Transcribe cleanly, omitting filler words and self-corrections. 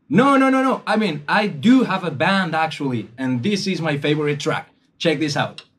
No, no, no, no. I mean, I do have a band actually, and this is my favorite track. Check this out.